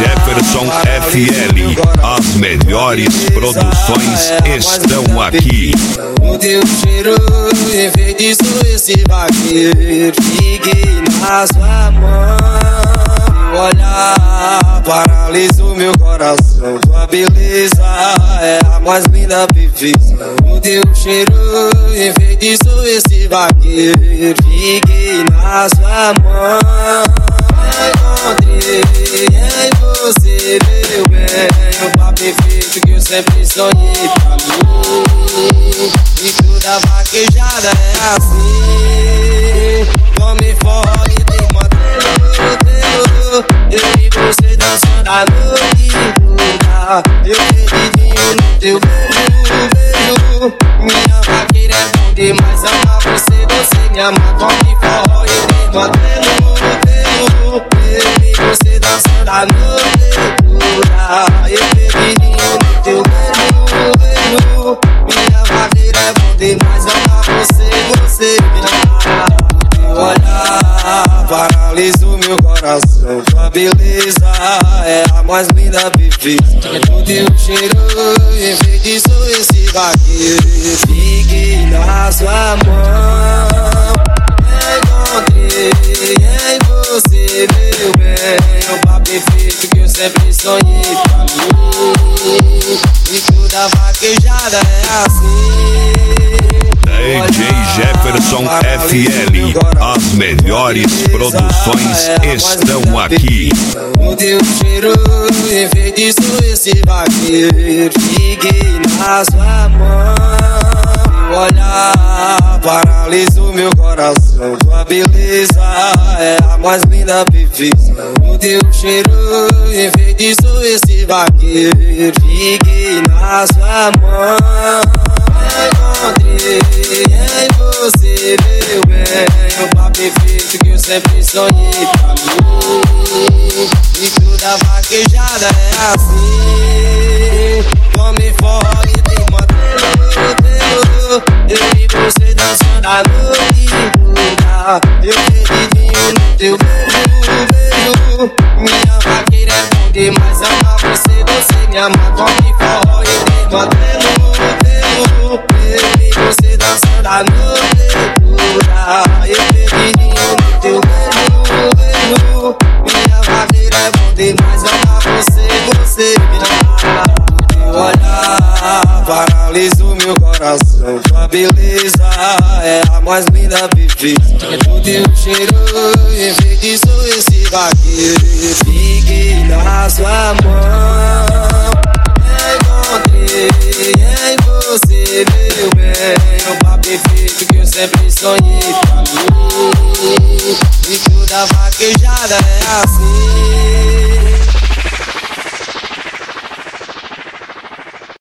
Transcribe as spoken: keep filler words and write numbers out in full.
Jefferson F L, as melhores produções estão aqui. O teu cheiro enfeitiçou esse vaqueiro. Fiquei na sua mão, teu olhar paralisou meu coração. Tua beleza é a mais linda perfeição. O teu cheiro enfeitiçou esse vaqueiro. Fiquei na sua mão, encontrei em você, meu bem, o par perfeito que eu sempre sonhei pra mim. E toda vaquejada é assim, come forró e tem modelo. Eu e você dançando a noite toda, eu perdidinho no teu beijo, beijo. Minha vaqueira é bom demais, amar você, você me ama. Come forró e tem modelo. Eu e você dançando a noite toda, eu perdidinho no teu beijo, beijo. Minha vaqueira é bom demais, amar você, você me ama. Teu olhar paralisou meu coração. Tua beleza é a mais linda perfeição. O teu cheiro enfeitiçou esse vaqueiro. Fiquei na sua mão, encontrei em você, meu bem, o par perfeito que eu sempre sonhei pra mim. E toda vaquejada é assim. D J Jefferson F L, as melhores produções estão aqui. O teu cheiro enfeitiçou esse vaqueiro. Fiquei na sua mão, teu olhar paralisou meu coração. Tua beleza é a mais linda perfeição. O teu cheiro enfeitiçou esse vaqueiro. Fiquei na sua mão, encontrei em você, meu bem, o par perfeito que eu sempre sonhei pra mim. E toda vaquejada é assim, come forró e tem modelo. Eu e você dançando a noite toda, eu perdidinho no teu beijo, beijo. Minha vaqueira é bom demais, amar você, você me ama. Come forró e tem modelo. Eu e você dançando a noite toda, eu perdidinho no teu beijo, beijo. Minha vaqueira é bom demais, amar você, você me ama. Teu olhar paralisou meu coração. Tua beleza é a mais linda perfeição. O teu cheiro enfeitiçou esse vaqueiro. Fiquei na sua mão, encontrei em você, meu bem, o par perfeito que eu sempre sonhei pra mim. E toda vaquejada é assim.